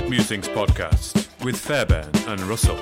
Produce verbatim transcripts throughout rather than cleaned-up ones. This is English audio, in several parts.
Musings podcast with Fairbairn and Russell.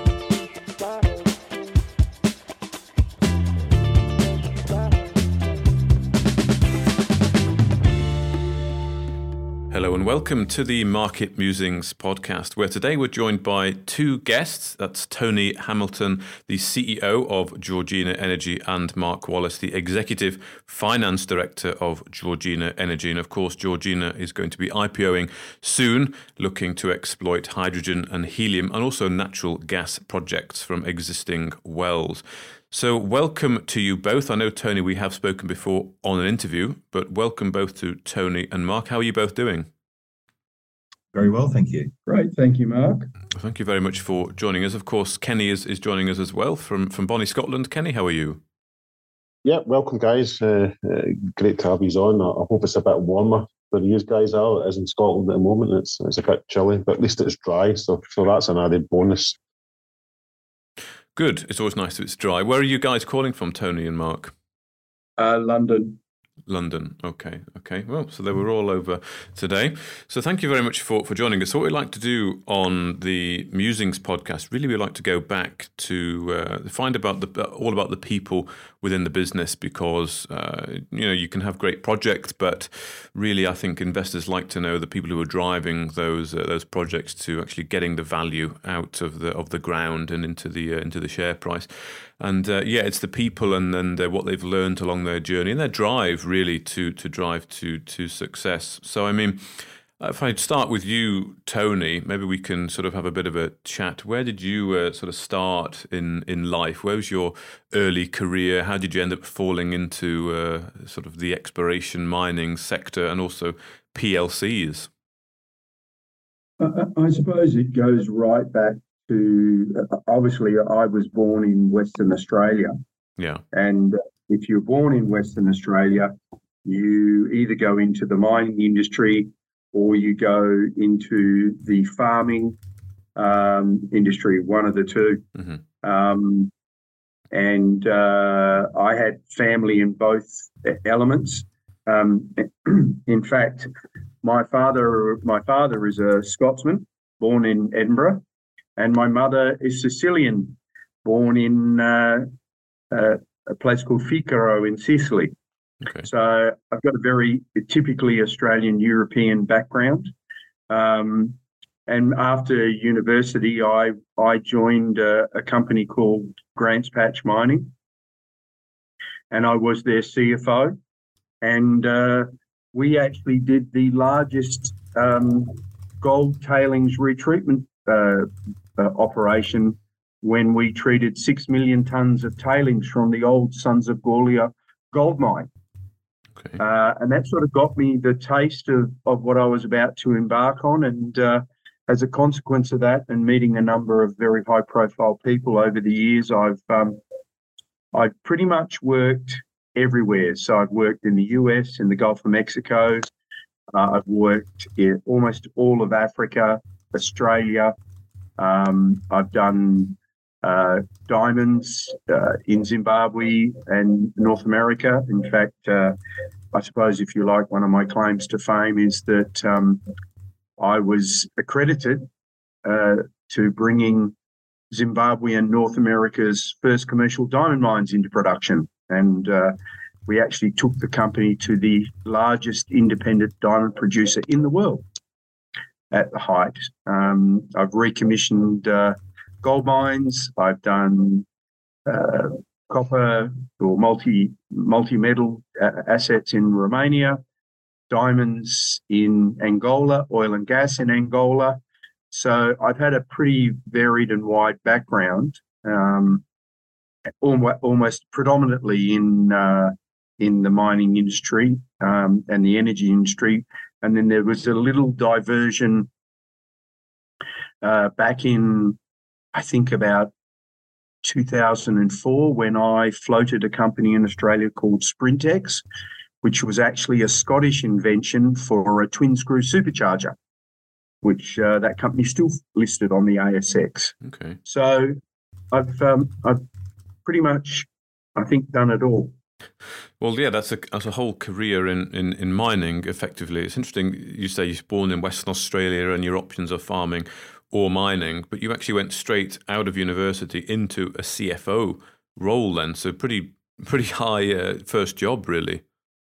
Hello and welcome to the Market Musings podcast, where today we're joined by two guests. That's Tony Hamilton, the C E O of Georgina Energy, and Mark Wallace, the Executive Finance Director of Georgina Energy. And of course, Georgina is going to be IPOing soon, looking to exploit hydrogen and helium and also natural gas projects from existing wells. So welcome to you both. I know, Tony, we have spoken before on an interview, but welcome both to Tony and Mark. How are you both doing? Very well, thank you. Great, thank you, Mark. Thank you very much for joining us. Of course, Kenny is, is joining us as well from, from Bonnie, Scotland. Kenny, how are you? Yeah, welcome, guys. Uh, uh, great to have you on. I, I hope it's a bit warmer where you guys are. As in Scotland at the moment, it's it's a bit chilly, but at least it's dry, so so that's an added bonus. Good. It's always nice that it's dry. Where are you guys calling from, Tony and Mark? Uh, London. London. Okay. Okay. Well, so they were all over today. So thank you very much for, for joining us. So what we like to do on the Musings podcast, really we like to go back to uh, find about the all about the people within the business, because uh, you know you can have great projects, but really I think investors like to know the people who are driving those uh, those projects to actually getting the value out of the of the ground and into the uh, into the share price. And uh, yeah, it's the people and and uh, what they've learned along their journey and their drive really to to drive to to success. So I mean, if I start with you, Tony, maybe we can sort of have a bit of a chat. Where did you uh, sort of start in in life? Where was your early career? How did you end up falling into uh, sort of the exploration mining sector and also P L Cs? Uh, I suppose it goes right back to, obviously, I was born in Western Australia. Yeah. And if you're born in Western Australia, you either go into the mining industry or you go into the farming um, industry, one of the two. Mm-hmm. Um, and uh, I had family in both elements. Um, in fact, my father, my father is a Scotsman, born in Edinburgh. And my mother is Sicilian, born in uh, uh, a place called Ficaro in Sicily. Okay. So I've got a very typically Australian European background. Um, and after university, I I joined a, a company called Grants Patch Mining, and I was their C F O. And uh, we actually did the largest um, gold tailings retreatment uh, Uh, operation when we treated six million tonnes of tailings from the old Sons of Gaulia gold mine. Okay. Uh, and that sort of got me the taste of, of what I was about to embark on. And uh, as a consequence of that and meeting a number of very high profile people over the years, I've um, I've pretty much worked everywhere. So I've worked in the U S, in the Gulf of Mexico. Uh, I've worked in almost all of Africa, Australia. Um, I've done uh, diamonds uh, in Zimbabwe and North America. In fact, uh, I suppose if you like, one of my claims to fame is that um, I was accredited uh, to bringing Zimbabwe and North America's first commercial diamond mines into production. And uh, we actually took the company to the largest independent diamond producer in the world at the height. Um, I've recommissioned uh, gold mines. I've done uh, copper or multi, multi-metal uh, assets in Romania, diamonds in Angola, oil and gas in Angola. So I've had a pretty varied and wide background, um, almost, almost predominantly in uh, in the mining industry um, and the energy industry. And then there was a little diversion uh, back in, I think, about two thousand four when I floated a company in Australia called Sprintex, which was actually a Scottish invention for a twin-screw supercharger, which uh, that company still listed on the A S X. Okay. So I've um, I've pretty much, I think, done it all. Well, yeah, that's a that's a whole career in, in, in mining. Effectively, it's interesting. You say you're born in Western Australia and your options are farming or mining, but you actually went straight out of university into a C F O role then. So pretty pretty high uh, first job, really.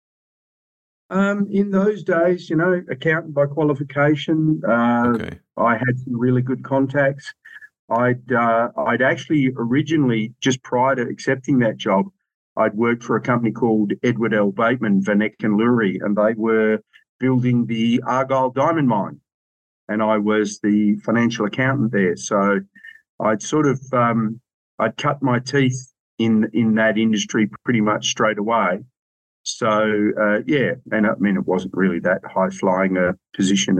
Um, in those days, you know, accountant by qualification. Uh, Okay. I had some really good contacts. I'd uh, I'd actually originally, just prior to accepting that job, I'd worked for a company called Edward L. Bateman, Vanek and Lurie, and they were building the Argyle Diamond Mine, and I was the financial accountant there. So I'd sort of um, I'd cut my teeth in in that industry pretty much straight away. So uh, yeah, and I mean it wasn't really that high flying a position at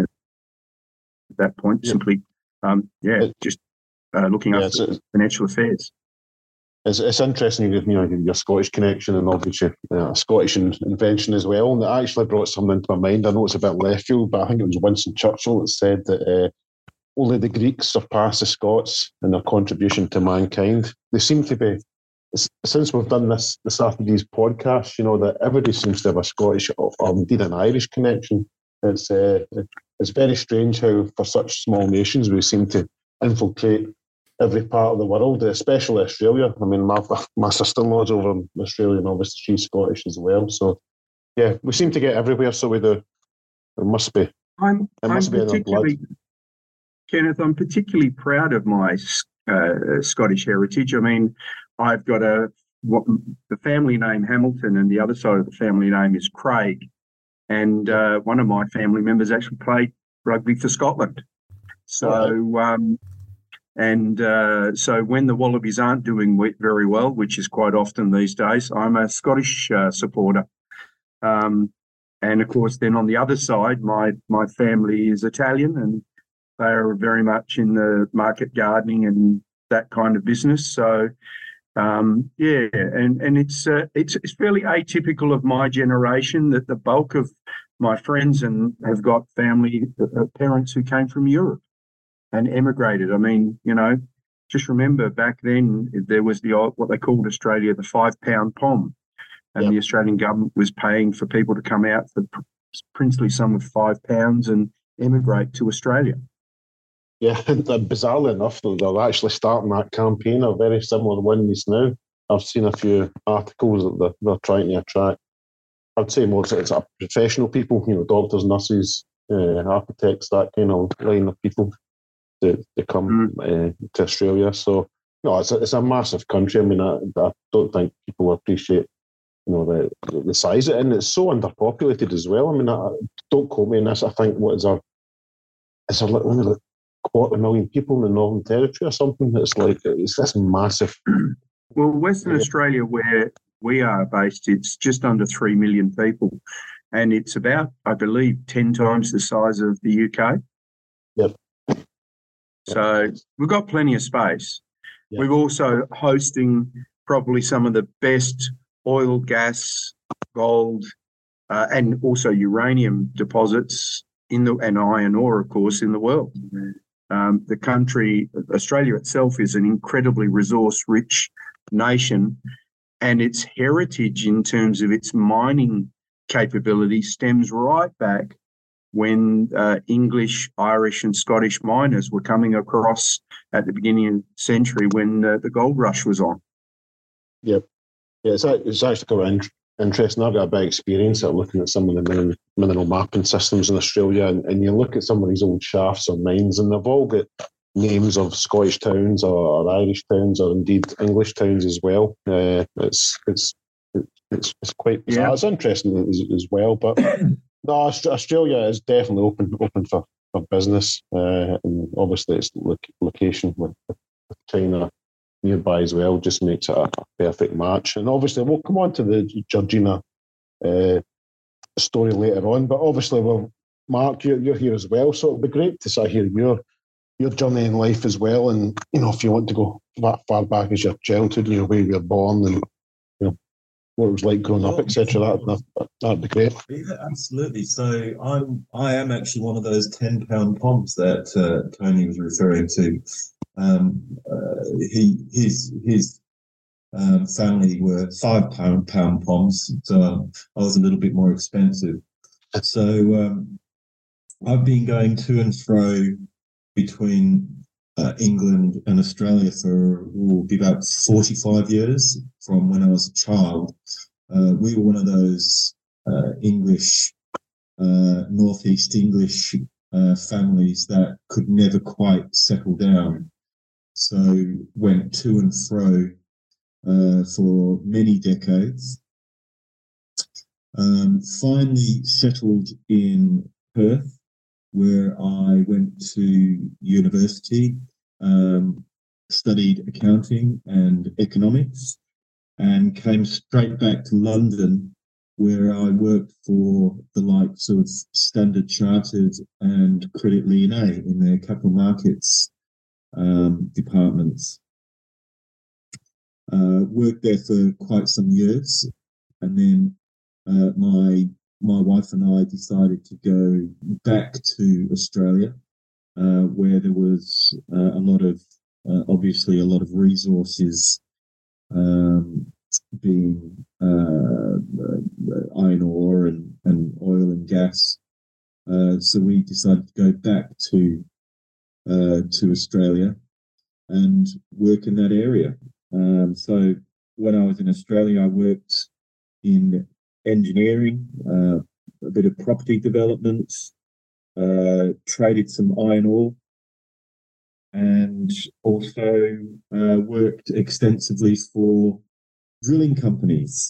that point. Yeah. Simply, um, yeah, It, just uh, looking yeah, after it's, financial affairs. it's, it's interesting, you know, your Scottish connection and obviously uh, Scottish invention as well. And it actually brought something into my mind. I know it's a bit left field, but I think it was Winston Churchill that said that uh, only the Greeks surpass the Scots in their contribution to mankind. They seem to be, since we've done this, this after these podcasts, you know, that everybody seems to have a Scottish or, or indeed an Irish connection. It's uh, it's very strange how for such small nations we seem to infiltrate every part of the world, especially Australia. I mean, my, my sister-in-law's over in Australia and obviously she's Scottish as well. So, yeah, we seem to get everywhere, so we do. It must be. I'm, It must I'm be in our blood. particularly, Kenneth, I'm particularly proud of my uh, Scottish heritage. I mean, I've got a what, the family name Hamilton, and the other side of the family name is Craig. And uh, one of my family members actually played rugby for Scotland. So, um, and uh, so when the Wallabies aren't doing very well, which is quite often these days, I'm a Scottish uh, supporter. Um, and of course, then on the other side, my my family is Italian, and they are very much in the market gardening and that kind of business. So, um, yeah, and and it's uh, it's it's fairly atypical of my generation that the bulk of my friends and have got family uh, parents who came from Europe and emigrated. I mean, you know, just remember back then there was the what they called Australia the five pound pom, and yep. the Australian government was paying for people to come out for the princely sum of five pounds and emigrate to Australia. Yeah, and bizarrely enough, they're actually starting that campaign, a very similar one just now. I've seen a few articles that they're, they're trying to attract. I'd say more it's a professional people, you know, doctors, nurses, uh, architects, that kind of line of people to, to come mm. uh, to Australia. So, no, it's a, it's a massive country. I mean, I, I don't think people appreciate, you know, the the size of it, and it's so underpopulated as well. I mean, I, don't quote me on this. I think what is our, it's a only like quarter million people in the Northern Territory or something. It's like it's this massive. Well, Western yeah. Australia, where we are based, it's just under three million people, and it's about, I believe, ten times the size of the U K. Yep. So we've got plenty of space. Yep. We're also hosting probably some of the best oil, gas, gold, uh, and also uranium deposits in the and iron ore, of course, in the world. Um, the country, Australia itself, is an incredibly resource-rich nation, and its heritage in terms of its mining capability stems right back when uh, English, Irish and Scottish miners were coming across at the beginning of the century when uh, the gold rush was on. Yep. Yeah, it's, it's actually quite interesting. I've got a big experience at looking at some of the mineral, mineral mapping systems in Australia, and, and you look at some of these old shafts or mines, and they've all got names of Scottish towns or, or Irish towns or indeed English towns as well. Uh, it's it's it's it's quite bizarre. Yeah. It's interesting as, as well, but no, Australia is definitely open open for, for business, uh, and obviously its lo- location with, with China nearby as well just makes it a perfect match. And obviously we'll come on to the Georgina uh, story later on, but obviously, well, Mark, you're, you're here as well, so it'll be great to sort of hear your your journey in life as well, and you know, if you want to go that far back as your childhood, you know, where you were born and you know what it was like growing up, et cetera. That, that that'd be great. Yeah, absolutely. So I'm I am actually one of those ten pound poms that uh, Tony was referring to. Um, uh, he his his um, family were five pound pound poms, so I was a little bit more expensive. So um, I've been going to and fro between uh, England and Australia for will be about forty-five years from when I was a child. Uh, we were one of those uh, English, uh, Northeast English uh, families that could never quite settle down. So went to and fro uh, for many decades. Um, finally settled in Perth, where I went to university, um, studied accounting and economics, and came straight back to London, where I worked for the likes of Standard Chartered and Credit Lyonnais in their capital markets um, departments. Uh, worked there for quite some years, and then uh, my my wife and I decided to go back to Australia, uh, where there was uh, a lot of, uh, obviously, a lot of resources um, being uh, uh, iron ore and, and oil and gas. Uh, so we decided to go back to uh, to Australia and work in that area. Um, so when I was in Australia, I worked in engineering, uh, a bit of property development, uh, traded some iron ore, and also uh, worked extensively for drilling companies.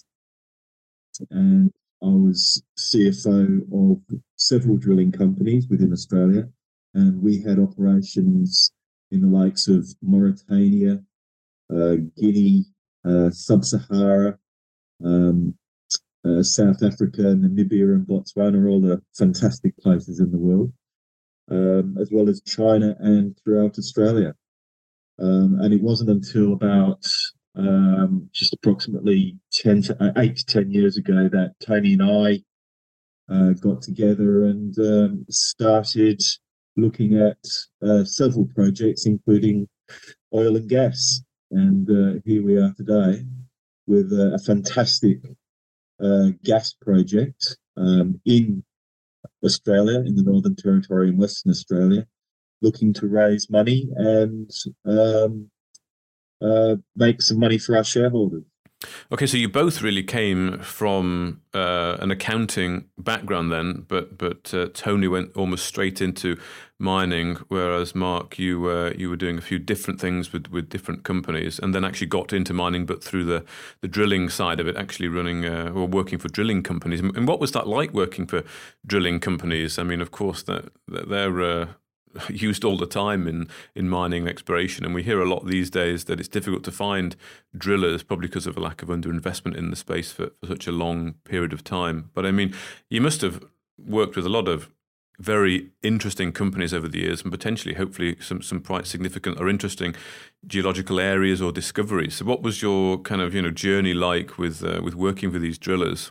And I was C F O of several drilling companies within Australia, and we had operations in the likes of Mauritania, uh, Guinea, uh, Sub-Sahara, um, uh, South Africa, Namibia, and Botswana are all the fantastic places in the world, um, as well as China and throughout Australia. Um, and it wasn't until about um, just approximately ten to, uh, eight to ten years ago that Tony and I uh, got together and um, started looking at uh, several projects, including oil and gas. And uh, here we are today with uh, a fantastic uh, gas project um, in Australia, in the Northern Territory in Western Australia, looking to raise money and um, uh, make some money for our shareholders. Okay, so you both really came from uh, an accounting background then, but but uh, Tony went almost straight into mining, whereas Mark, you uh, you were doing a few different things with, with different companies, and then actually got into mining, but through the, the drilling side of it, actually running uh, or working for drilling companies. And what was that like, working for drilling companies? I mean, of course, that they're uh, used all the time in, in mining and exploration, and we hear a lot these days that it's difficult to find drillers, probably because of a lack of underinvestment in the space for, for such a long period of time. But I mean, you must have worked with a lot of very interesting companies over the years, and potentially, hopefully, some some quite significant or interesting geological areas or discoveries. So, what was your kind of you know journey like with uh, with working with these drillers?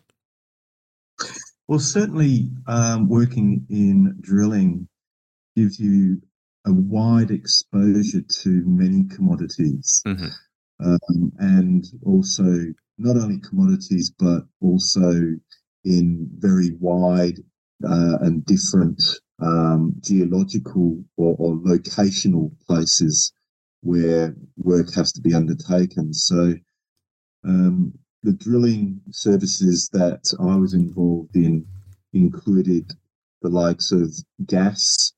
Well, certainly, um, working in drilling gives you a wide exposure to many commodities, mm-hmm. um, and also not only commodities, but also in very wide uh, and different um, geological or, or locational places where work has to be undertaken. So um, the drilling services that I was involved in included the likes of gas,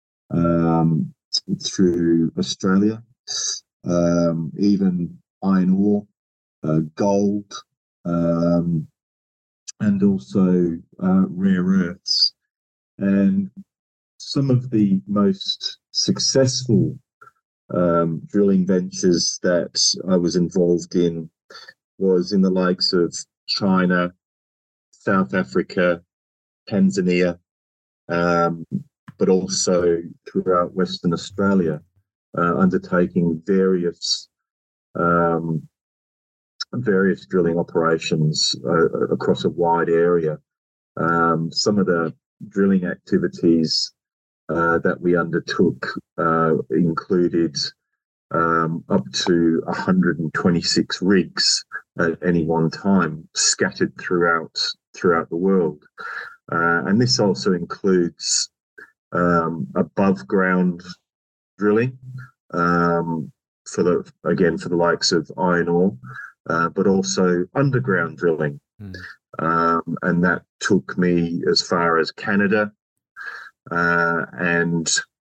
Um, through Australia, um, even iron ore, uh, gold, um, and also uh, rare earths. And some of the most successful um, drilling ventures that I was involved in was in the likes of China, South Africa, Tanzania, um, but also throughout Western Australia, uh, undertaking various um, various drilling operations uh, across a wide area. Um, some of the drilling activities uh, that we undertook uh, included um, up to one hundred twenty-six rigs at any one time, scattered throughout throughout the world. Uh, and this also includes um, above ground drilling um, for the again for the likes of iron ore, uh, but also underground drilling. Mm. Um, and that took me as far as Canada uh, and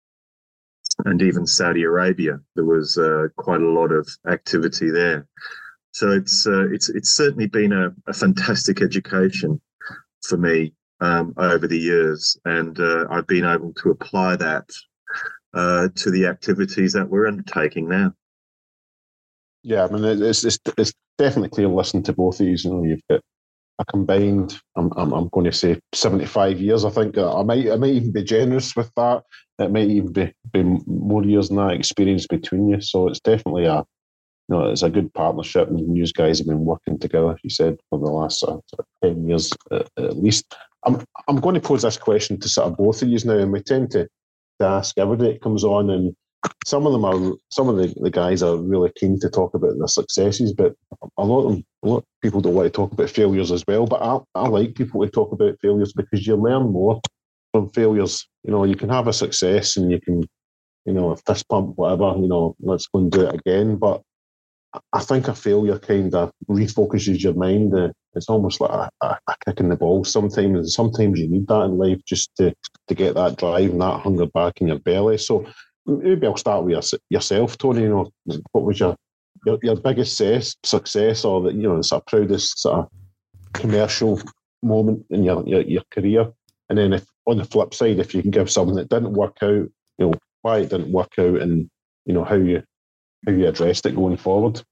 and even Saudi Arabia. There was uh, quite a lot of activity there. So it's uh, it's it's certainly been a, a fantastic education for me um, over the years, and uh, I've been able to apply that uh, to the activities that we're undertaking now. Yeah, I mean, it's it's it's definitely clear listening to both of you. You know, you've got a combined, I'm I'm, I'm going to say seventy-five years. I think I might I might even be generous with that. It might even be, be more years than that experience between you. So it's definitely a, you know, it's a good partnership, and you guys have been working together, you said, for the last uh, ten years uh, at least. I'm I'm going to pose this question to sort of both of you now, and we tend to, to ask everybody that comes on, and some of them are, some of the, the guys are really keen to talk about their successes, but a lot of them, a lot of people don't want to talk about failures as well. But I, I like people to talk about failures because you learn more from failures. You know, you can have a success and you can, you know, fist pump, whatever, you know, let's go and do it again. But I think a failure kind of refocuses your mind. It's almost like a, a, a kick in the balls sometimes. And sometimes you need that in life just to, to get that drive and that hunger back in your belly. So maybe I'll start with your, yourself, Tony. You know, what was your your, your biggest success, success, or the, you know, sort of proudest sort of commercial moment in your, your, your career? And then, if on the flip side, if you can give something that didn't work out, you know, why it didn't work out, and you know how you how you addressed it going forward.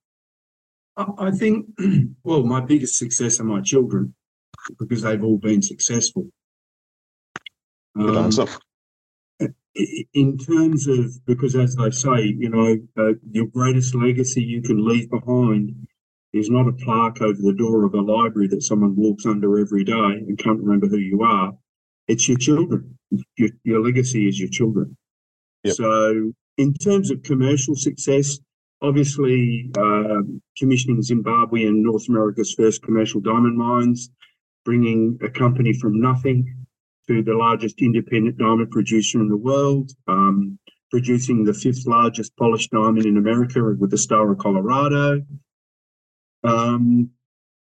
I think, well, my biggest success are my children, because they've all been successful. Good um, answer. In terms of, because as they say, you know, uh, your greatest legacy you can leave behind is not a plaque over the door of a library that someone walks under every day and can't remember who you are. It's your children. Your, your legacy is your children. Yep. So in terms of commercial success, obviously um, commissioning Zimbabwe and North America's first commercial diamond mines, bringing a company from nothing to the largest independent diamond producer in the world, um, producing the fifth largest polished diamond in America with the Star of Colorado. Um,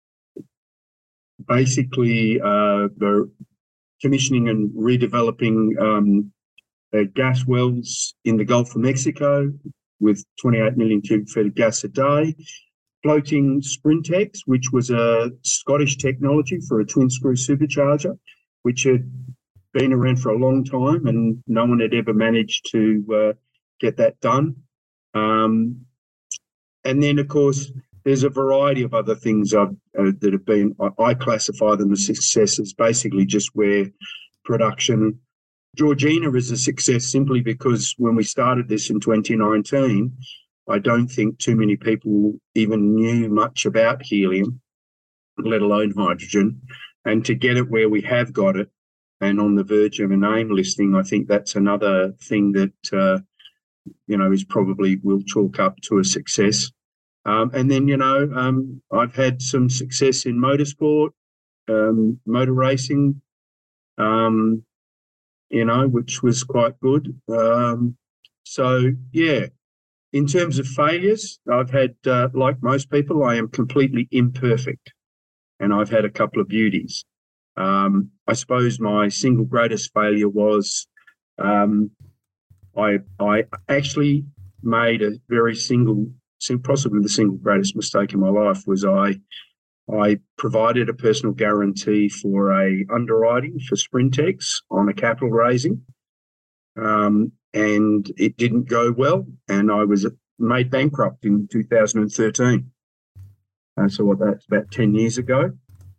basically, uh, the commissioning and redeveloping um, uh, gas wells in the Gulf of Mexico with twenty-eight million cubic feet of gas a day. Floating Sprintex, which was a Scottish technology for a twin screw supercharger, which had been around for a long time and no one had ever managed to uh, get that done. Um, and then, of course, there's a variety of other things I've, uh, that have been, I, I classify them as successes, basically just where production. Georgina is a success simply because when we started this in twenty nineteen, I don't think too many people even knew much about helium, let alone hydrogen. And to get it where we have got it, and on the verge of a name listing, I think that's another thing that, uh, you know, is probably will chalk up to a success. Um, and then, you know, um, I've had some success in motorsport, um, motor racing, um, you know, which was quite good. Um, so, yeah, in terms of failures, I've had, uh, like most people, I am completely imperfect, and I've had a couple of beauties. Um, I suppose my single greatest failure was um, I I actually made a very single, possibly the single greatest mistake in my life was I I provided a personal guarantee for a underwriting for Sprintex on a capital raising, um, and it didn't go well, and I was made bankrupt in two thousand thirteen. Uh, so what that's about ten years ago.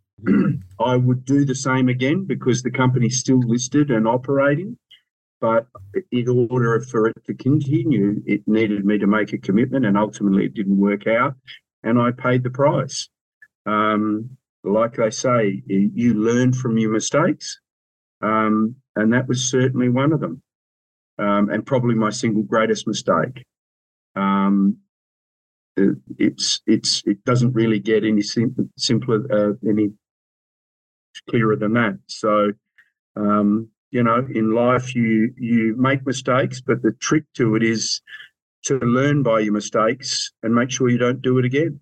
I would do the same again because the company's still listed and operating, but in order for it to continue, it needed me to make a commitment, and ultimately it didn't work out, and I paid the price. Um, like they say, you learn from your mistakes, um, and that was certainly one of them, um, and probably my single greatest mistake. Um, it's it's it doesn't really get any sim- simpler, uh, any clearer than that. So, um, you know, in life you you make mistakes, but the trick to it is to learn by your mistakes and make sure you don't do it again.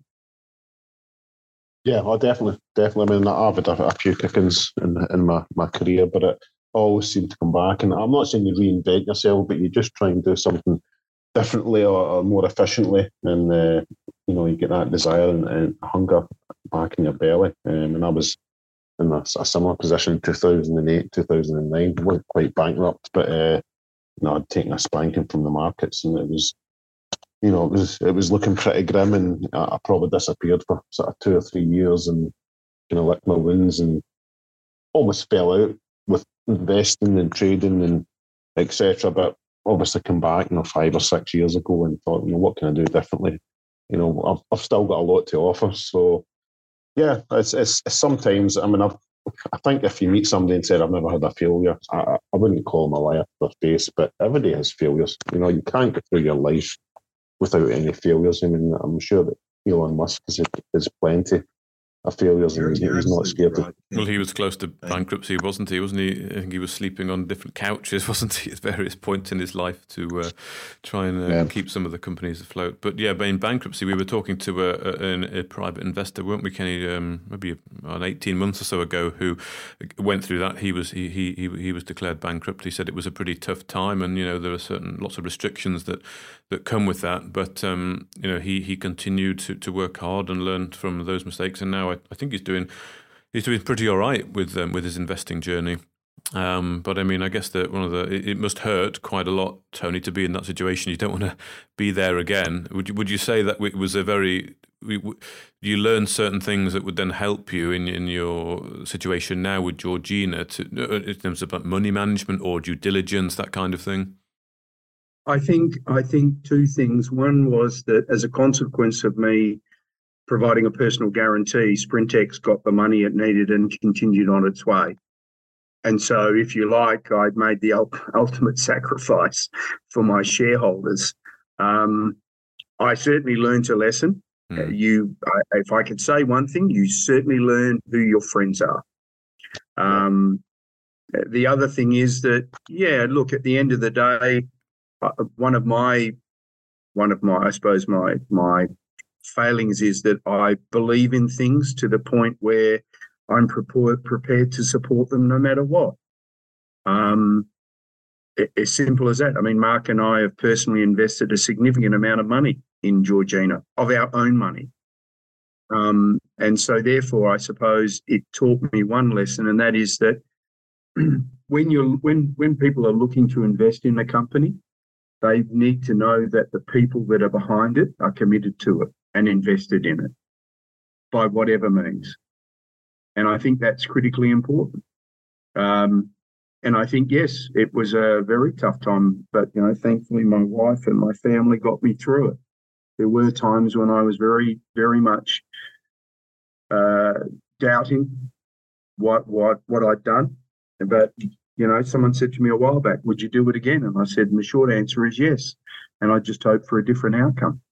Yeah, well, definitely, definitely. I mean, I've had a, a few kickings in in my, my career, but it always seemed to come back. And I'm not saying you reinvent yourself, but you just try and do something differently or, or more efficiently, and uh, you know, you get that desire and, and hunger back in your belly. Um, and I was in a, a similar position in two thousand eight, two thousand nine. I wasn't quite bankrupt, but uh, you know, I'd taken a spanking from the markets, and it was, you know, it was it was looking pretty grim, and I, I probably disappeared for sort of two or three years, and kind of licked my wounds, and almost fell out with investing and trading and et cetera. But obviously, come back, you know, five or six years ago, and thought, you know, what can I do differently? You know, I've I've still got a lot to offer, so yeah, it's it's, it's sometimes. I mean, I've. I think if you meet somebody and said, I've never had a failure, I, I wouldn't call them a liar to their face, but everybody has failures. You know, you can't get through your life without any failures. I mean, I'm sure that Elon Musk has, has plenty of failures, and he's, he's not scared right. of. Well, he was close to bankruptcy, wasn't he? Wasn't he? I think he was sleeping on different couches, wasn't he, at various points in his life to uh, try and uh, Yeah. keep some of the companies afloat. But yeah, but in bankruptcy, we were talking to a, a, a private investor, weren't we, Kenny? Um, maybe an eighteen months or so ago, who went through that. He was he he he was declared bankrupt. He said it was a pretty tough time, and you know there are certain lots of restrictions that that come with that. But um, you know he he continued to to work hard and learned from those mistakes, and now I, I think he's doing. He's doing pretty all right with um, with his investing journey, um, but I mean, I guess that one of the it, it must hurt quite a lot, Tony, to be in that situation. You don't want to be there again. Would you Would you say that it was a very you learned certain things that would then help you in in your situation now with Georgina, to, in terms of money management or due diligence, that kind of thing? I think I think two things. One was that as a consequence of me providing a personal guarantee, Sprintex got the money it needed and continued on its way. And so, if you like, I'd made the ultimate sacrifice for my shareholders. Um, I certainly learned a lesson. Mm. You, I, if I could say one thing, you certainly learn who your friends are. Um, the other thing is that, yeah, look, at the end of the day, one of my, one of my, I suppose my my. failings is that I believe in things to the point where I'm prepared prepared to support them no matter what. Um, as simple as that. I mean, Mark and I have personally invested a significant amount of money in Georgina, of our own money. Um, and so therefore, I suppose it taught me one lesson, and that is that when you're when when people are looking to invest in a company, they need to know that the people that are behind it are committed to it and invested in it by whatever means. And I think that's critically important. Um, and I think, yes, it was a very tough time, but, you know, thankfully my wife and my family got me through it. There were times when I was very, very much uh, doubting what, what, what I'd done. But, you know, someone said to me a while back, would you do it again? And I said, and the short answer is yes. And I just hope for a different outcome.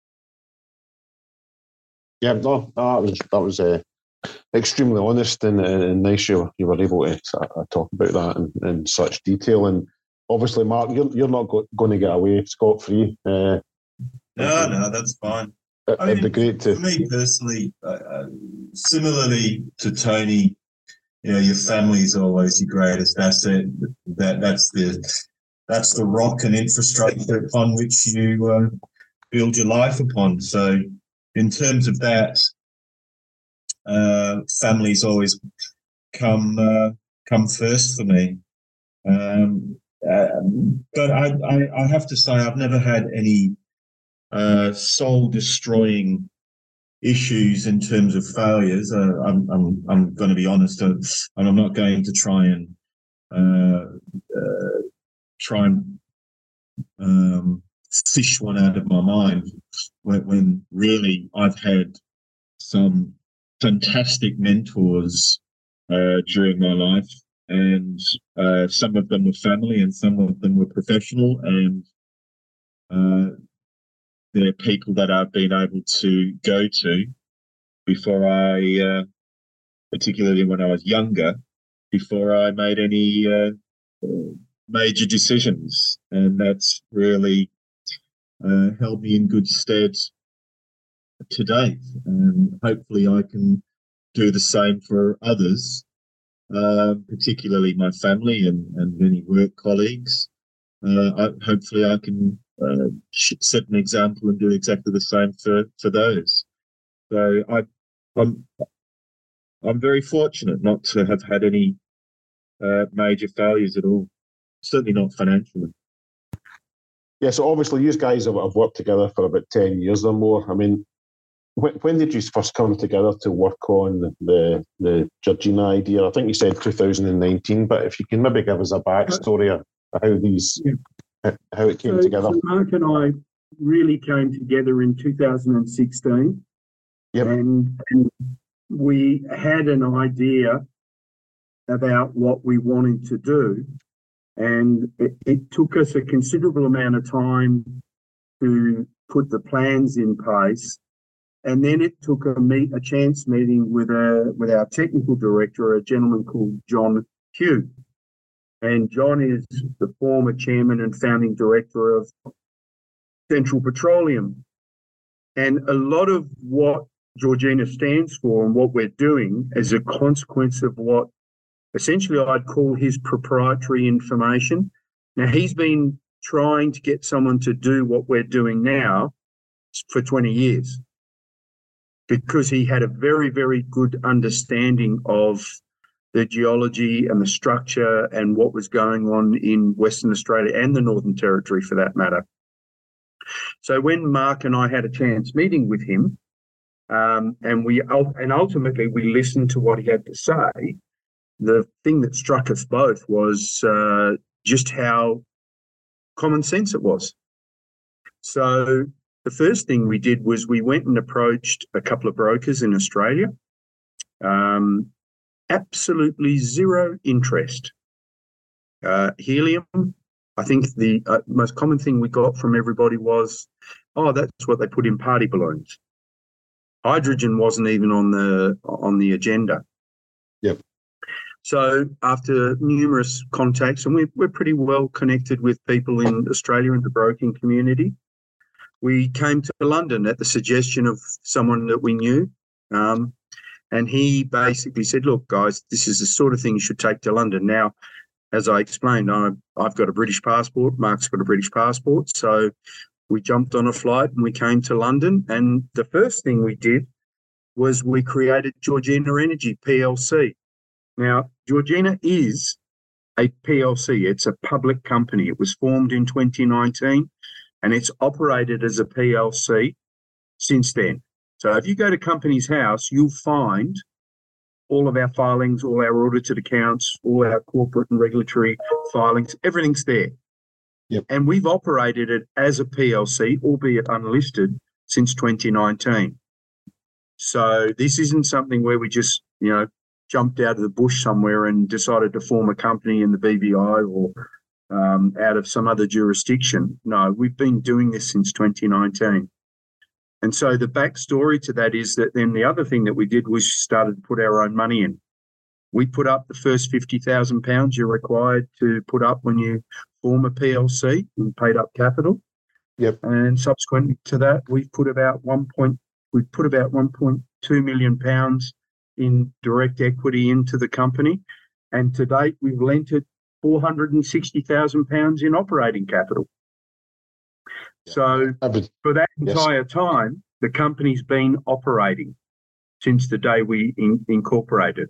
Yeah, no, that was that was uh, extremely honest and, and nice. You, you were able to uh, talk about that in, in such detail. And obviously, Mark, you're you're not go- going to get away scot free. Uh, no, no, that's fine. It, I mean, it'd be great to. For me personally, uh, uh, similarly to Tony, you know, your family is always your greatest asset. That that's the that's the rock and infrastructure upon which you uh, build your life upon. So, in terms of that, uh, families always come uh, come first for me. Um, uh, but I, I, I have to say, I've never had any uh, soul-destroying issues in terms of failures. Uh, I'm, I'm, I'm going to be honest, uh, and I'm not going to try and uh, uh, try and um, fish one out of my mind when, when really I've had some fantastic mentors uh, during my life, and uh, some of them were family and some of them were professional, and uh, they're people that I've been able to go to before I, uh, particularly when I was younger, before I made any uh, major decisions. And that's really uh, held me in good stead today. And hopefully I can do the same for others, uh, particularly my family and, and many work colleagues. Uh, I, hopefully I can uh, set an example and do exactly the same for, for those. So I, I'm, I'm very fortunate not to have had any uh, major failures at all, certainly not financially. Yeah, so obviously you guys have, have worked together for about ten years or more. I mean, when, when did you first come together to work on the the Georgina idea? I think you said two thousand nineteen, but if you can maybe give us a backstory of how these, yeah. how it came so, together. So Mark and I really came together in two thousand sixteen. Yep. And, and we had an idea about what we wanted to do. And it, it took us a considerable amount of time to put the plans in place. And then it took a meet a chance meeting with a with our technical director, a gentleman called John Hugh. And John is the former chairman and founding director of Central Petroleum. And a lot of what Georgina stands for and what we're doing as a consequence of what essentially I'd call his proprietary information. Now, he's been trying to get someone to do what we're doing now for twenty years because he had a very, very good understanding of the geology and the structure and what was going on in Western Australia and the Northern Territory for that matter. So when Mark and I had a chance meeting with him, um, and we and ultimately we listened to what he had to say, the thing that struck us both was uh, just how common sense it was. So the first thing we did was we went and approached a couple of brokers in Australia. Um, absolutely zero interest. Uh, helium, I think the uh, most common thing we got from everybody was, oh, that's what they put in party balloons. Hydrogen wasn't even on the on the agenda. Yep. So after numerous contacts, and we're, we're pretty well connected with people in Australia in the broking community, we came to London at the suggestion of someone that we knew. Um, and he basically said, look, guys, this is the sort of thing you should take to London. Now, as I explained, I, I've got a British passport. Mark's got a British passport. So we jumped on a flight and we came to London. And the first thing we did was we created Georgina Energy P L C. Now, Georgina is a P L C. It's a public company. It was formed in twenty nineteen and it's operated as a P L C since then. So if you go to Companies House, you'll find all of our filings, all our audited accounts, all our corporate and regulatory filings, everything's there. Yep. And we've operated it as a P L C, albeit unlisted, since twenty nineteen. So this isn't something where we just, you know, jumped out of the bush somewhere and decided to form a company in the B V I or um, out of some other jurisdiction. No, we've been doing this since twenty nineteen. And so the backstory to that is that then the other thing that we did was started to put our own money in. We put up the first fifty thousand pounds you're required to put up when you form a P L C and paid up capital. Yep. And subsequent to that, we've put about one point we've put about one point two million pounds in direct equity into the company. And to date, we've lent it four hundred sixty thousand pounds in operating capital. So for that entire yes. time, the company's been operating since the day we in, incorporated.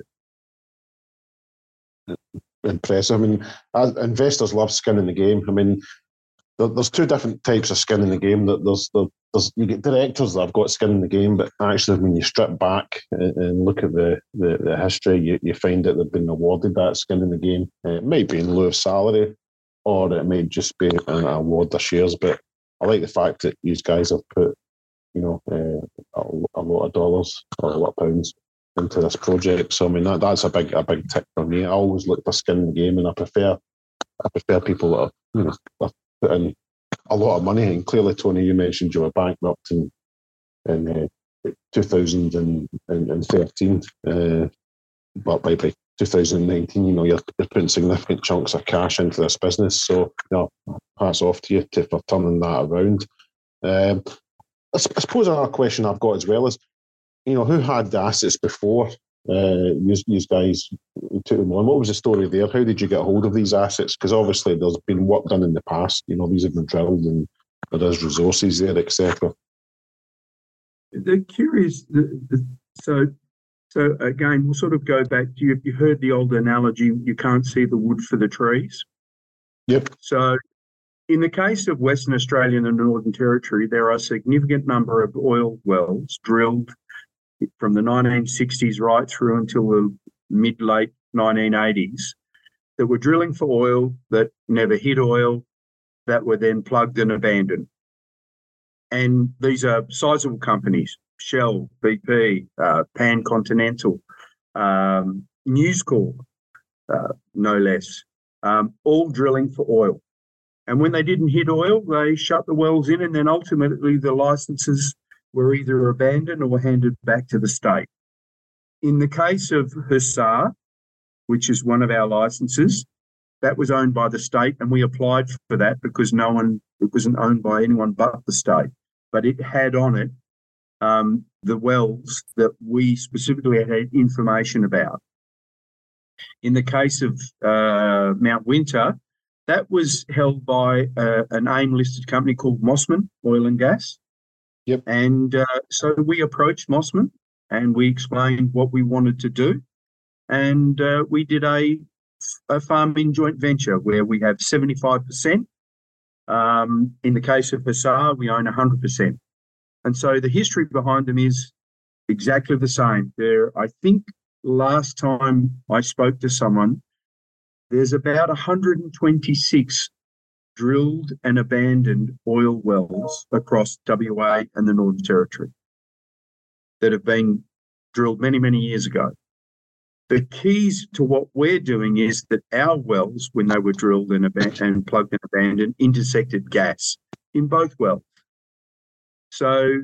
Impressive. I mean, as investors love skin in the game. I mean, there, there's two different types of skin in the game. There's, there, there's you get directors that have got skin in the game, but actually when you strip back and, and look at the, the, the history, you, you find that they've been awarded that skin in the game. It might be in lieu of salary, or it may just be an award of shares, but I like the fact that these guys have put, you know, uh, a, a lot of dollars or a lot of pounds into this project. So I mean, that, that's a big a big tick for me. I always look for skin in the game, and I prefer I prefer people that are, you know, are put in a lot of money. And clearly, Tony, you mentioned you were bankrupt in, in uh, two thousand thirteen, uh, but by, by two thousand nineteen, you know, you're, you're putting significant chunks of cash into this business. So, you know, hats off to you to, for turning that around. Um, I, I suppose another question I've got as well is, you know, who had the assets before uh, you, you guys took them on? What was the story there? How did you get hold of these assets? Because obviously there's been work done in the past. You know, these have been drilled and there's resources there, et cetera. The curious, the, the, so so again, we'll sort of go back to you. You heard the old analogy: you can't see the wood for the trees. Yep. So, in the case of Western Australia and the Northern Territory, there are a significant number of oil wells drilled from the nineteen sixties right through until the mid-late nineteen eighties that were drilling for oil that never hit oil, that were then plugged and abandoned. And these are sizable companies: Shell, B P, uh, Pan Continental, um, News Corp, uh, no less, um, all drilling for oil. And when they didn't hit oil, they shut the wells in, and then ultimately the licenses were either abandoned or handed back to the state. In the case of Hussar, which is one of our licenses, that was owned by the state, and we applied for that because no one, it wasn't owned by anyone but the state. But it had on it um, the wells that we specifically had information about. In the case of uh, Mount Winter, that was held by uh, an AIM-listed company called Mossman Oil and Gas. Yep. And uh, so we approached Mossman and we explained what we wanted to do. And uh, we did a, a farming joint venture where we have seventy-five percent. Um, in the case of Hussar, we own one hundred percent. And so the history behind them is exactly the same. There, I think last time I spoke to someone, there's about one hundred twenty-six drilled and abandoned oil wells across W A and the Northern Territory that have been drilled many, many years ago. The keys to what we're doing is that our wells, when they were drilled and, ab- and plugged and abandoned, intersected gas in both wells. So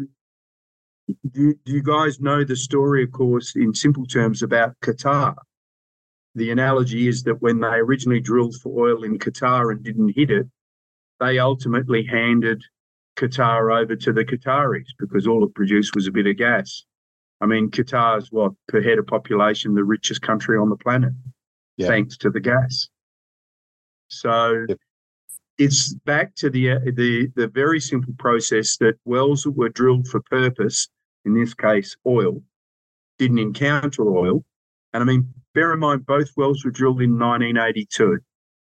do, do you guys know the story, of course, in simple terms about Qatar? The analogy is that when they originally drilled for oil in Qatar and didn't hit it, they ultimately handed Qatar over to the Qataris because all it produced was a bit of gas. I mean, Qatar is what, per head of population, the richest country on the planet, yeah. thanks to the gas. So yep. It's back to the, uh, the the very simple process that wells that were drilled for purpose, in this case oil, didn't encounter oil. And I mean, bear in mind, both wells were drilled in nineteen eighty-two.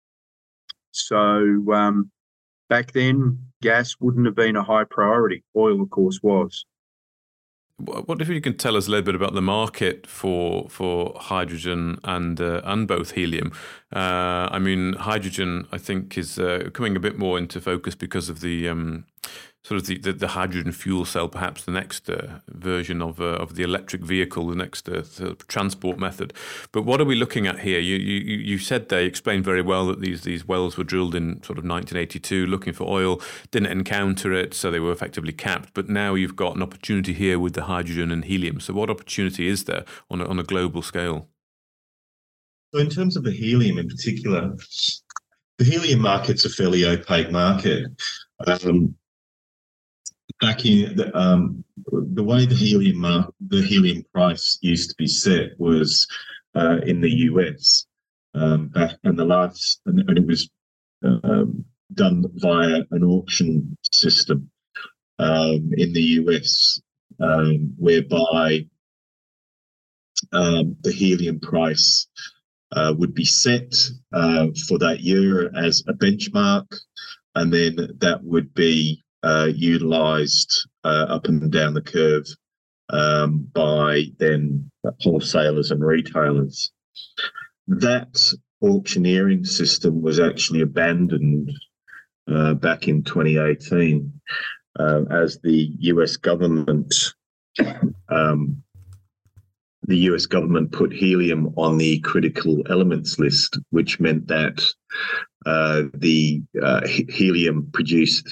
So um, back then, gas wouldn't have been a high priority. Oil, of course, was. What if you can tell us a little bit about the market for for hydrogen and uh, and both helium? Uh, I mean, hydrogen, I think, is uh, coming a bit more into focus because of the um, sort of the, the, the hydrogen fuel cell, perhaps the next uh, version of uh, of the electric vehicle, the next uh, sort of transport method. But what are we looking at here? You you you said they explained very well that these these wells were drilled in sort of nineteen eighty-two, looking for oil, didn't encounter it, so they were effectively capped. But now you've got an opportunity here with the hydrogen and helium. So what opportunity is there on a, on a global scale? So in terms of the helium in particular, the helium market's a fairly opaque market. Um, Back in the, um, the way the helium mar- the helium price used to be set was uh, in the U S. Um, back in the last, and, and it was um, done via an auction system um, in the U S, um, whereby um, the helium price uh, would be set uh, for that year as a benchmark, and then that would be Uh, utilised uh, up and down the curve um, by then wholesalers and retailers. That auctioneering system was actually abandoned uh, back in twenty eighteen uh, as the U S government um, the U S government put helium on the critical elements list, which meant that uh, the uh, helium produced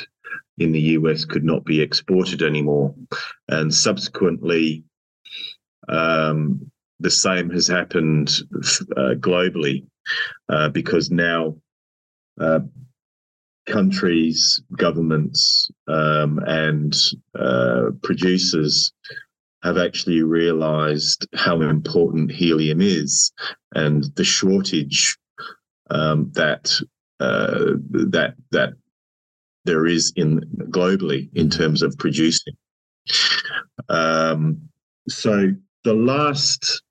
in the U S could not be exported anymore. And subsequently, um, the same has happened uh, globally uh, because now uh, countries, governments, um, and uh, producers have actually realized how important helium is and the shortage um, that uh, that that there is in globally in terms of producing. Um, so the last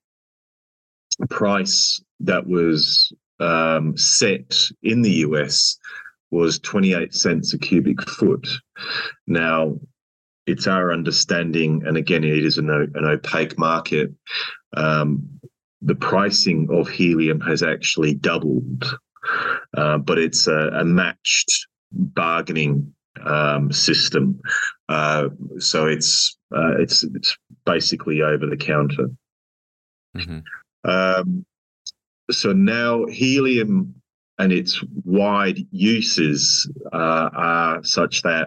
price that was um, set in the U S was twenty-eight cents a cubic foot. Now, it's our understanding, and again, it is an, an opaque market, um, the pricing of helium has actually doubled, uh, but it's a, a matched bargaining um, system. Uh, so it's, uh, it's it's basically over the counter. Mm-hmm. Um, so now helium and its wide uses uh, are such that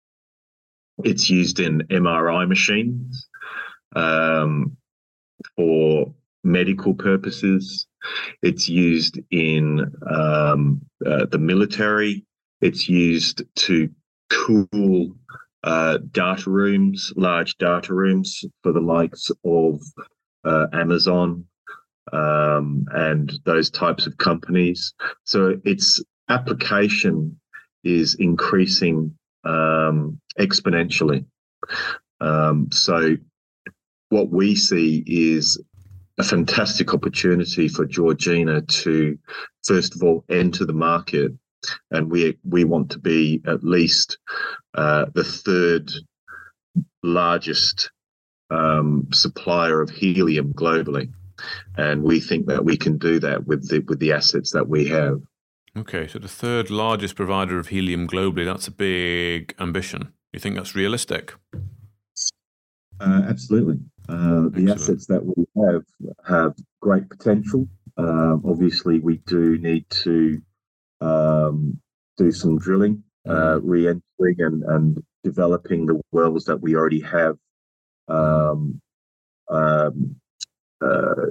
it's used in M R I machines um, for medical purposes. It's used in um, uh, the military. It's used to cool uh, data rooms, large data rooms for the likes of uh, Amazon um, and those types of companies. So its application is increasing um, exponentially. Um, so what we see is a fantastic opportunity for Georgina to, first of all, enter the market. And we we want to be at least uh, the third largest um, supplier of helium globally. And we think that we can do that with the with the assets that we have. Okay, so the third largest provider of helium globally, that's a big ambition. You think that's realistic? Uh, absolutely. Uh, the Excellent. assets that we have have great potential. Uh, obviously, we do need to um, do some drilling, uh, re-entering and, and developing the wells that we already have um, um, uh,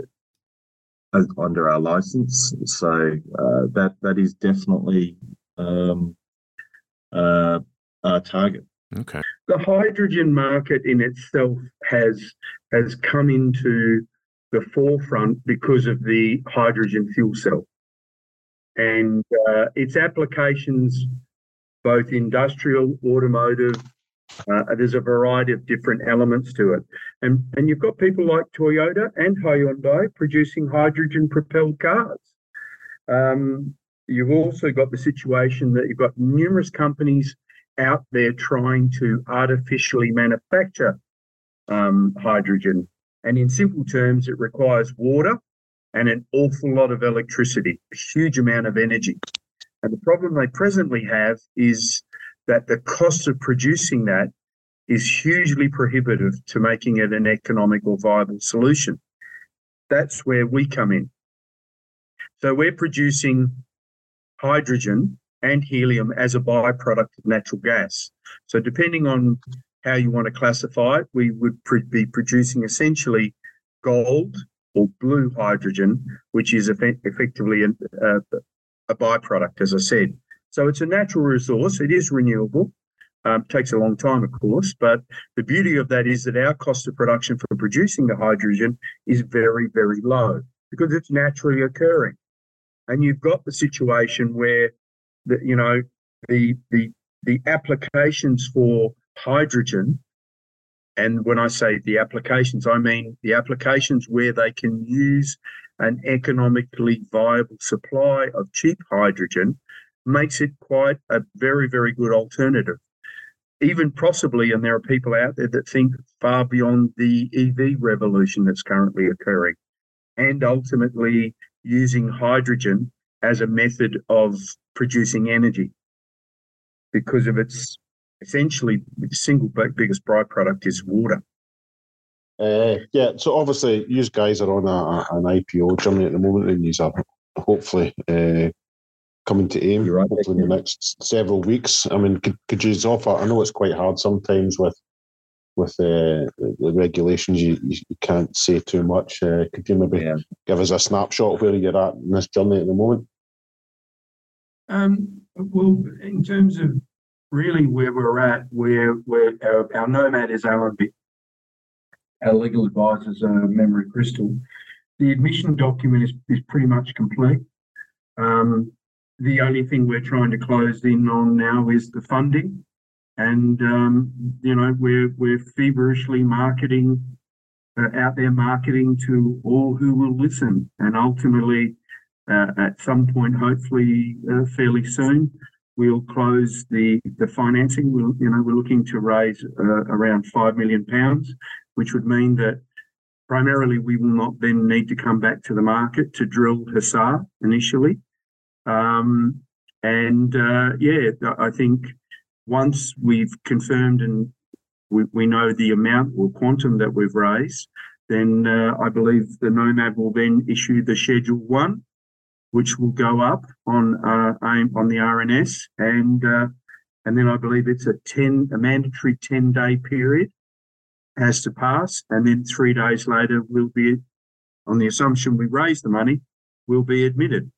under our license. So uh, that that is definitely um, uh, our target. Okay. The hydrogen market in itself has has come into the forefront because of the hydrogen fuel cell and uh, its applications, both industrial, automotive. Uh, there's a variety of different elements to it, and and you've got people like Toyota and Hyundai producing hydrogen-propelled cars. Um, you've also got the situation that you've got numerous companies out there trying to artificially manufacture um, hydrogen. And in simple terms, it requires water and an awful lot of electricity, a huge amount of energy. And the problem they presently have is that the cost of producing that is hugely prohibitive to making it an economic or viable solution. That's where we come in. So we're producing hydrogen and helium as a byproduct of natural gas. So depending on how you want to classify it, we would pr- be producing essentially gold or blue hydrogen, which is eff- effectively a, a, a byproduct, as I said. So it's a natural resource. It is renewable. Um, takes a long time, of course, but the beauty of that is that our cost of production for producing the hydrogen is very, very low because it's naturally occurring. And you've got the situation where the, you know, the the the applications for hydrogen, and when I say the applications, I mean the applications where they can use an economically viable supply of cheap hydrogen, makes it quite a very, very good alternative. Even possibly, and there are people out there that think far beyond the E V revolution that's currently occurring, and ultimately using hydrogen as a method of producing energy because of its essentially the single biggest byproduct is water. Uh, yeah, so obviously you guys are on a, an I P O journey at the moment and you are hopefully uh, coming to AIM, You're right, hopefully in the next several weeks. I mean, could, could you offer? I know it's quite hard sometimes with with uh, the regulations. You, you can't say too much. Uh, could you maybe yeah. give us a snapshot of where you're at in this journey at the moment? Um, well, in terms of really where we're at, where where our, our nomad is Allenby. Our legal advisors are Memory Crystal. The admission document is, is pretty much complete. Um, the only thing we're trying to close in on now is the funding. And, um, you know, we're, we're feverishly marketing, uh, out there marketing to all who will listen. And ultimately, uh, at some point, hopefully uh, fairly soon, we'll close the, the financing. We'll, you know, we're looking to raise uh, around five million pounds, which would mean that primarily we will not then need to come back to the market to drill Hussar initially. Um, and, uh, yeah, I think once we've confirmed and we, we know the amount or quantum that we've raised, then uh, I believe the Nomad will then issue the Schedule one, which will go up on uh, on the R N S, and uh, and then I believe it's a ten a mandatory ten day period has to pass, and then three days later we'll be, on the assumption we raise the money, we'll be admitted.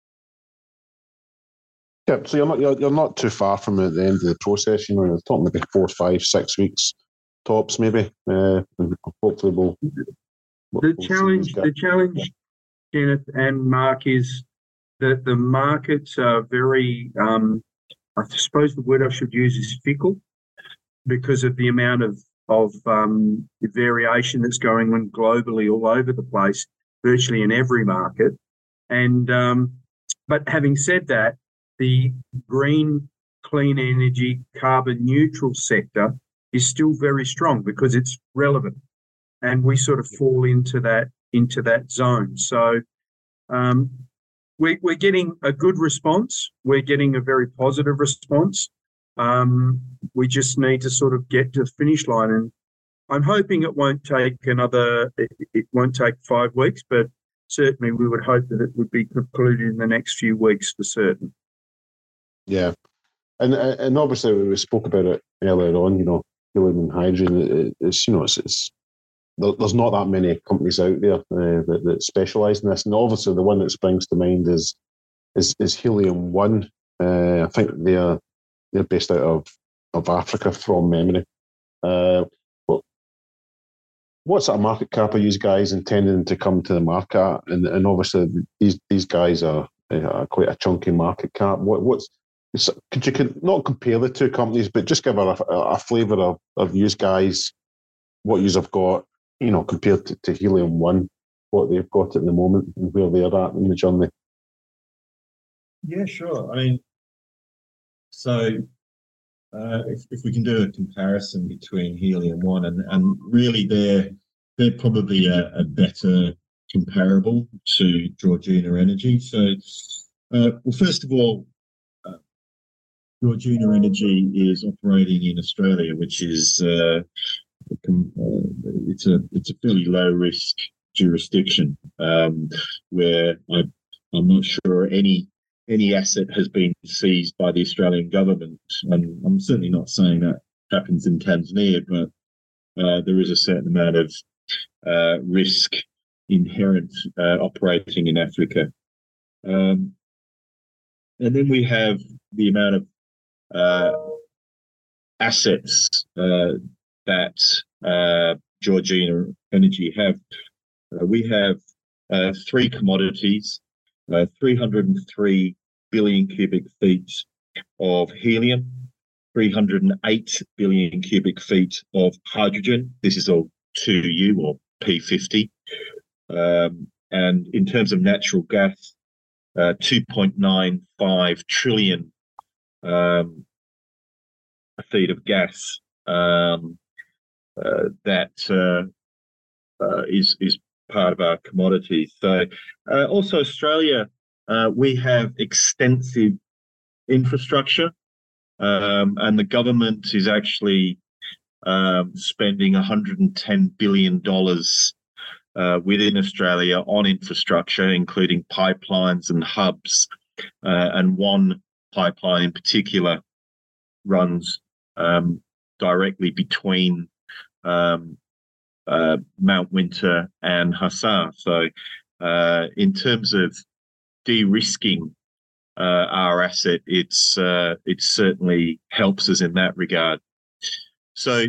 Yeah, so you're not you're, you're not too far from at the end of the process. You know, you're talking maybe four, five, six weeks tops, maybe. Uh, and hopefully we'll. we'll the we'll challenge, the challenge, Kenneth and Mark, is that the markets are very. Um, I suppose the word I should use is fickle, because of the amount of of um, variation that's going on globally, all over the place, virtually in every market. And um, but having said that, the green, clean energy, carbon neutral sector is still very strong because it's relevant, and we sort of fall into that into that zone. So um, we, we're getting a good response. We're getting a very positive response. Um, we just need to sort of get to the finish line, and I'm hoping it won't take another. It, it won't take five weeks, but certainly we would hope that it would be concluded in the next few weeks for certain. Yeah, and and obviously we spoke about it earlier on. You know, helium and hydrogen. It's you know, it's, it's there's not that many companies out there uh, that, that specialise in this. And obviously, the one that springs to mind is is, is Helium One. Uh, I think they're they're based out of, of Africa from memory. Uh, well, what sort of market cap are you guys intending to come to the market? And and obviously, these these guys are, are quite a chunky market cap. What what's Could you not compare the two companies, but just give a, a, a flavour of, of you guys, what you have got, you know, compared to, to Helium One, what they've got at the moment and where they're at in the journey? Yeah, sure. I mean, so uh, if, if we can do a comparison between Helium One and, and really they're, they're probably a, a better comparable to Georgina Energy. So, uh, well, first of all, Georgina Energy is operating in Australia, which is uh, it's a it's a fairly low risk jurisdiction um, where I, I'm not sure any any asset has been seized by the Australian government, and I'm certainly not saying that happens in Tanzania, but uh, there is a certain amount of uh, risk inherent uh, operating in Africa, um, and then we have the amount of Uh, assets uh, that uh, Georgina Energy have. Uh, we have uh, three commodities, uh, three hundred three billion cubic feet of helium, three hundred eight billion cubic feet of hydrogen. This is all two U or P fifty. Um, and in terms of natural gas, uh, two point nine five trillion Um, a feet of gas um, uh, that uh, uh, is is part of our commodities. So, uh, also Australia, uh, we have extensive infrastructure, um, and the government is actually um, spending one hundred ten billion dollars uh, within Australia on infrastructure, including pipelines and hubs uh, and one pipeline in particular runs um, directly between um, uh, Mount Winter and Hussar. So uh, in terms of de-risking uh, our asset, it's uh, it certainly helps us in that regard. So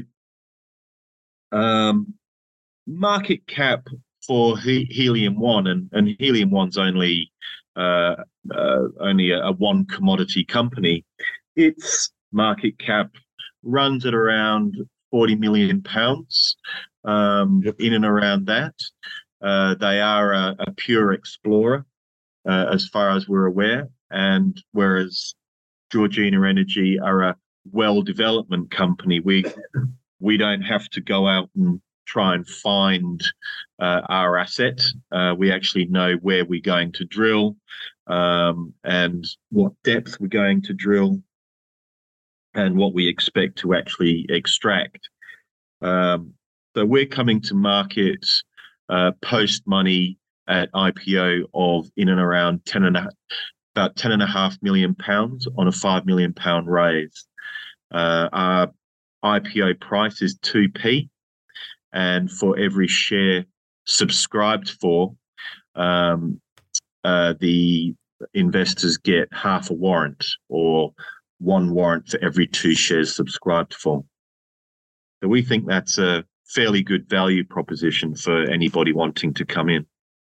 um, market cap for he- Helium One, and, and Helium One's only uh, uh, only a, a one commodity company. Its market cap runs at around forty million pounds, um, yep. in and around that. Uh, they are a, a pure explorer, uh, as far as we're aware, and whereas Georgina Energy are a well development company, we we don't have to go out and try and find uh, our asset. Uh, we actually know where we're going to drill, um, and what depth we're going to drill, and what we expect to actually extract. Um, so we're coming to market uh, post money at I P O of in and around ten and a, about ten and a half million pounds on a five million pound raise. Uh, our I P O price is two p, and for every share subscribed for, um, uh, the investors get half a warrant, or one warrant for every two shares subscribed for. So we think that's a fairly good value proposition for anybody wanting to come in.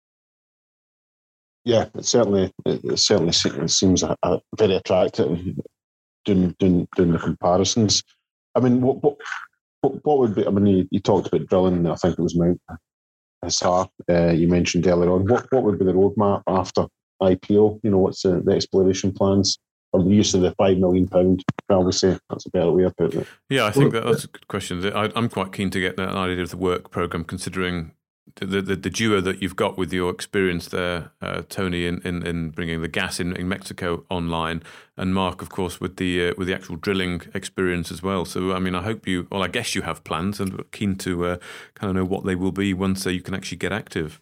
Yeah, it certainly it certainly seems a, a very attractive doing, doing doing the comparisons. I mean, what what what would be? I mean, you, you talked about drilling. I think it was Mount Hussar. Uh, you mentioned earlier on. What what would be the roadmap after I P O? You know, what's the, the exploration plans? Or the use of the five million pound, shall we say? That's a better way of putting it. Yeah, I think that, that's a good question. I, I'm quite keen to get an idea of the work program, considering the the, the duo that you've got with your experience there, uh, Tony, in, in, in bringing the gas in, in Mexico online, and Mark, of course, with the uh, with the actual drilling experience as well. So, I mean, I hope you, well, I guess you have plans, and keen to uh, kind of know what they will be once uh, you can actually get active.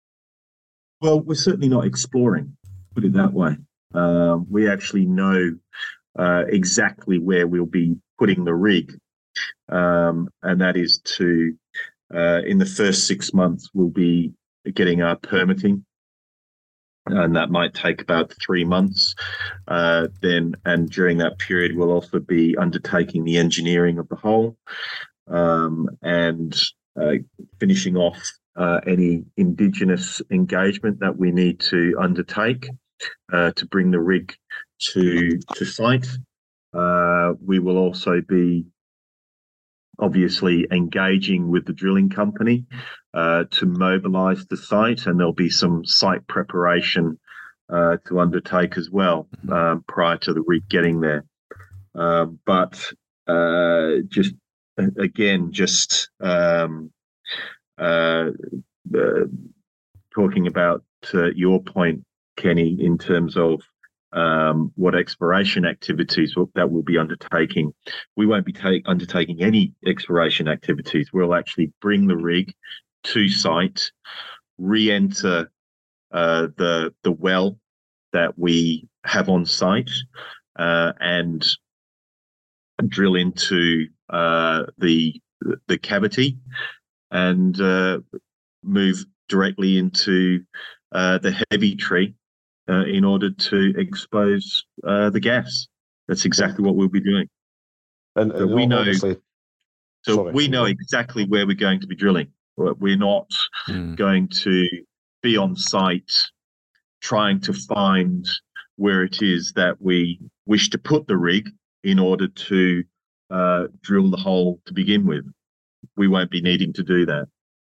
Well, we're certainly not exploring, put it that way. Uh, we actually know uh, exactly where we'll be putting the rig, um, and that is to, uh, in the first six months, we'll be getting our permitting, and that might take about three months. Uh, then, and during that period, we'll also be undertaking the engineering of the hole, um, and uh, finishing off uh, any Indigenous engagement that we need to undertake. Uh, to bring the rig to to site. Uh, we will also be obviously engaging with the drilling company uh, to mobilise the site, and there'll be some site preparation uh, to undertake as well um, prior to the rig getting there. Uh, but uh, just again, just um, uh, uh, talking about uh, your point, Kenny, in terms of um, what exploration activities that we'll be undertaking. We won't be take, undertaking any exploration activities. We'll actually bring the rig to site, re-enter uh, the the well that we have on site, uh, and drill into uh, the the cavity, and uh, move directly into uh, the heavy tree. Uh, in order to expose uh, the gas. That's exactly what we'll be doing. And, and we know, so sorry, we know exactly where we're going to be drilling. We're not mm. going to be on site trying to find where it is that we wish to put the rig in order to uh, drill the hole to begin with. We won't be needing to do that.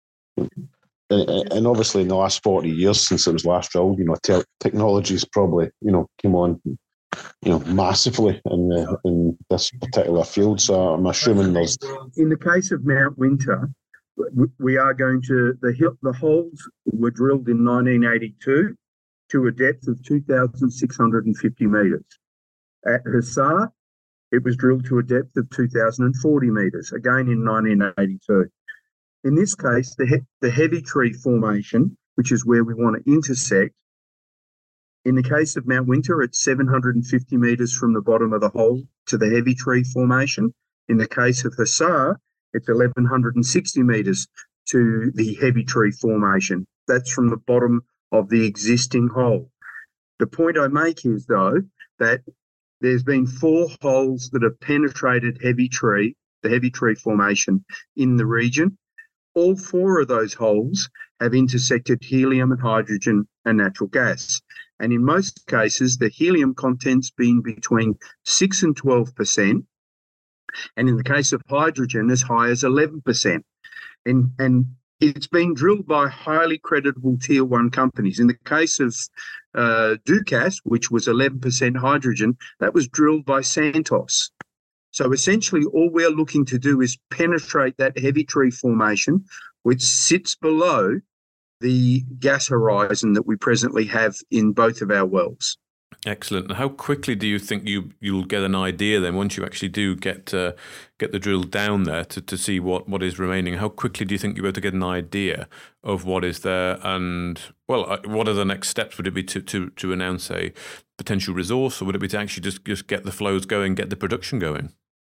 And obviously, in the last forty years since it was last drilled, you know, te- technology's probably, you know, came on, you know, massively in the, in this particular field. So I'm assuming there's. In the case of Mount Winter, we are going to the the holes were drilled in nineteen eighty-two to a depth of two thousand six hundred fifty metres. At Hussar, it was drilled to a depth of two thousand forty metres, again in nineteen eighty-two. In this case, the, he- the heavy tree formation, which is where we want to intersect, In the case of Mount Winter, it's seven hundred fifty metres from the bottom of the hole to the heavy tree formation. In the case of Hussar, it's one thousand one hundred sixty metres to the heavy tree formation. That's from the bottom of the existing hole. The point I make is, though, that there's been four holes that have penetrated heavy tree, the heavy tree formation in the region. All four of those holes have intersected helium and hydrogen and natural gas. And in most cases, the helium content's been between six and twelve percent. And in the case of hydrogen, as high as eleven percent. And, and it's been drilled by highly creditable tier one companies. In the case of uh, Dukas, which was eleven percent hydrogen, that was drilled by Santos. So essentially all we're looking to do is penetrate that heavy tree formation, which sits below the gas horizon that we presently have in both of our wells. Excellent. And how quickly do you think you, you'll get an idea then, once you actually do get uh, get the drill down there to, to see what, what is remaining? How quickly do you think you'll be able to get an idea of what is there? And, well, uh, what are the next steps? Would it be to, to, to announce a potential resource, or would it be to actually just, just get the flows going, get the production going?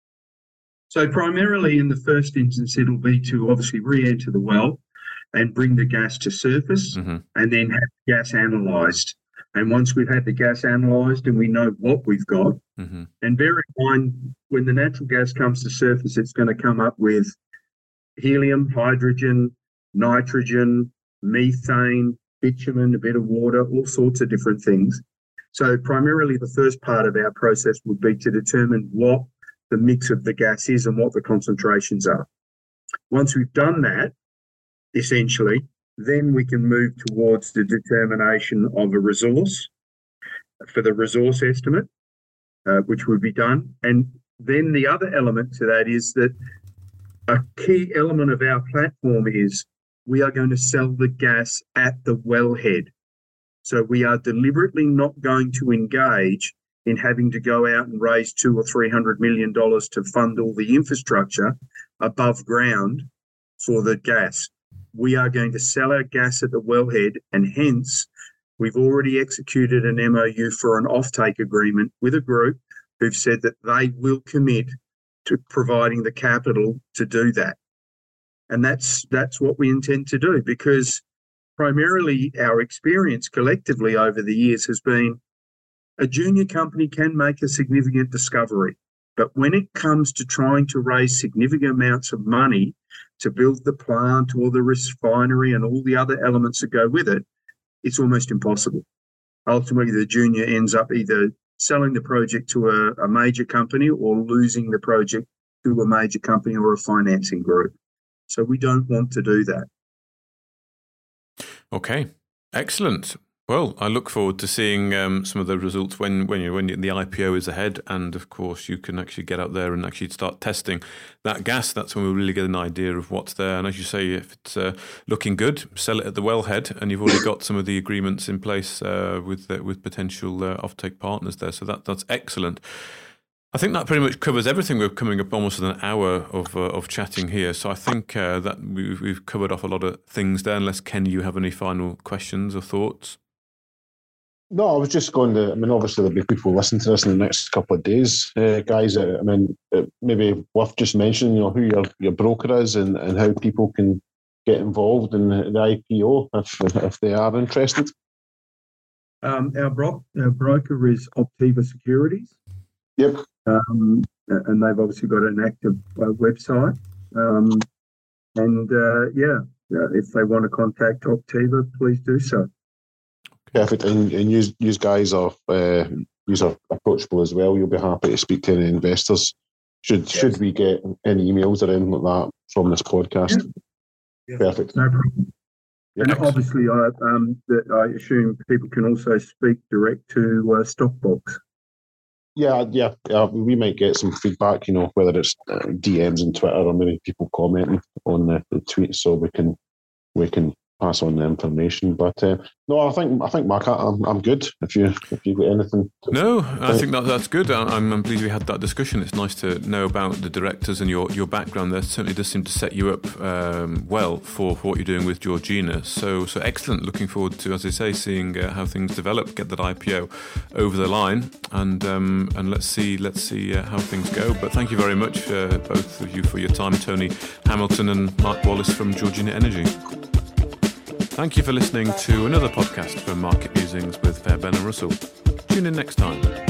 So primarily in the first instance, it'll be to obviously re-enter the well and bring the gas to surface, mm-hmm. and then have the gas analysed. And once we've had the gas analysed and we know what we've got, mm-hmm. and bear in mind, when the natural gas comes to surface, it's going to come up with helium, hydrogen, nitrogen, methane, bitumen, a bit of water, all sorts of different things. So primarily the first part of our process would be to determine what the mix of the gas is and what the concentrations are. Once we've done that, essentially, then we can move towards the determination of a resource for the resource estimate, uh, which would be done. And then the other element to that is that a key element of our platform is we are going to sell the gas at the wellhead. So we are deliberately not going to engage in having to go out and raise two or three hundred million dollars to fund all the infrastructure above ground for the gas. We are going to sell our gas at the wellhead, and hence we've already executed an M O U for an offtake agreement with a group who've said that they will commit to providing the capital to do that. And that's that's what we intend to do, because primarily our experience collectively over the years has been a junior company can make a significant discovery, but when it comes to trying to raise significant amounts of money to build the plant or the refinery and all the other elements that go with it, it's almost impossible. Ultimately, the junior ends up either selling the project to a, a major company or losing the project to a major company or a financing group. So we don't want to do that. Okay, excellent. Well, I look forward to seeing um, some of the results when when you when the I P O is ahead, and of course you can actually get out there and actually start testing that gas. That's when we really get an idea of what's there. And as you say, if it's uh, looking good, sell it at the wellhead, and you've already got some of the agreements in place uh, with uh, with potential uh, offtake partners there. So that that's excellent. I think that pretty much covers everything. We're coming up almost an hour of uh, of chatting here, so I think uh, that we've, we've covered off a lot of things there. Unless Ken, you have any final questions or thoughts? No, I was just going to, I mean, obviously there'll be people listening to this in the next couple of days, uh, guys. I mean, it maybe worth just mentioning, you know, who your, your broker is and, and how people can get involved in the, the I P O if if they are interested. Um, our, bro- our broker is Optiva Securities. Yep. Um, and they've obviously got an active uh, website. Um, and uh, yeah, uh, if they want to contact Optiva, please do so. Perfect, and, and you, you guys are uh, you are approachable as well. You'll be happy to speak to any investors. Should yes. should we get any emails or anything like that from this podcast? Yeah. Yeah. Perfect. No problem. Yeah. And obviously, I um that I assume people can also speak direct to uh, Stockbox. Yeah, yeah, yeah. We might get some feedback. You know, whether it's uh, D Ms on Twitter or maybe people commenting on the, the tweets, so we can we can pass on the information. But uh, no, I think I think Mark, I'm I'm good. If you if you've got anything. To no, I think that that's good. I'm, I'm pleased we had that discussion. It's nice to know about the directors and your, your background. There certainly does seem to set you up um, well for, for what you're doing with Georgina. So so excellent. Looking forward to, as I say, seeing uh, how things develop. Get that I P O over the line, and um, and let's see let's see uh, how things go. But thank you very much, uh, both of you, for your time, Tony Hamilton and Mark Wallace from Georgina Energy. Thank you for listening to another podcast from Market Musings with Fairbairn and Russell. Tune in next time.